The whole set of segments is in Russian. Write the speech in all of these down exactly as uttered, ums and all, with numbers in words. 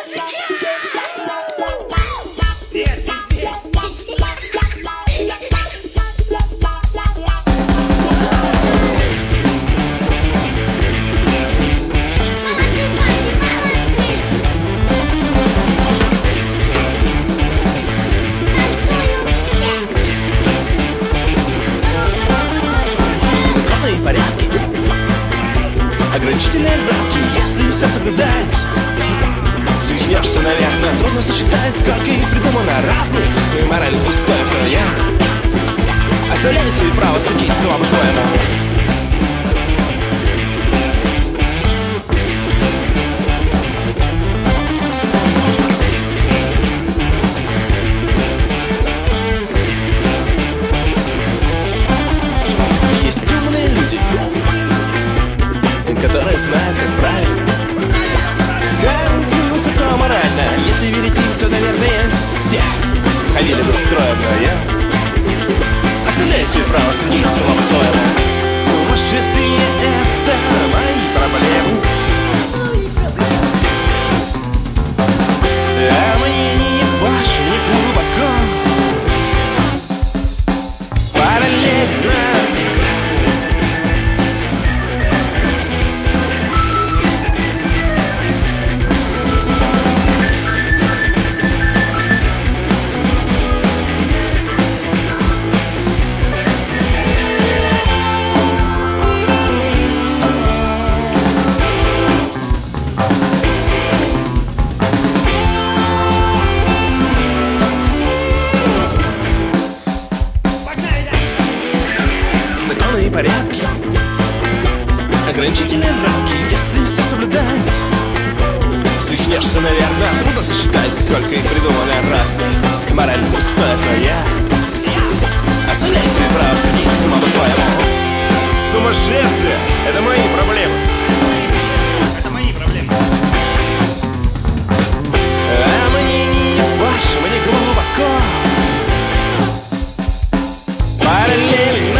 музыка! Нет, не здесь! Законы и порядки, ограничительные рамки, если все соблюдать, свихнешься, наверное, трудно сосчитать, сколько их придумано разных моральных устоев, но я оставляю себе право судить с ума по-своему. Есть умные люди, которые знают, как правильно, как высоко морально. Если верить им, то, наверное, все ходили бы строем, но я оставляю себе право судить с ума по-своему. Сумасшествие — это мои проблемы, а мне не ваши, не глубоко. Параллельно законы и порядки, ограничительные рамки, если все соблюдать, свихнешься, наверное, трудно сосчитать, сколько их придумано разных моральных устоев, но я оставляю себе право судить с ума по-своему. Сумасшествие — это мои проблемы. Это мои проблемы. А мне не ваши, мне глубоко. Параллельно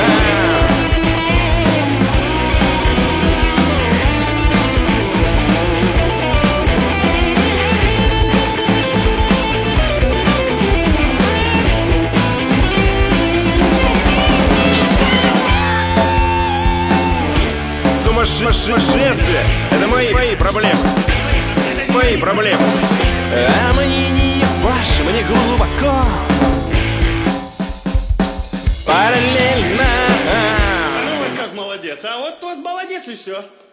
сумасшествие — это мои, мои проблемы. Мои проблемы. А мне не ваши, мне глубоко. Параллельно. Ну, Васек молодец, а вот тот молодец и все.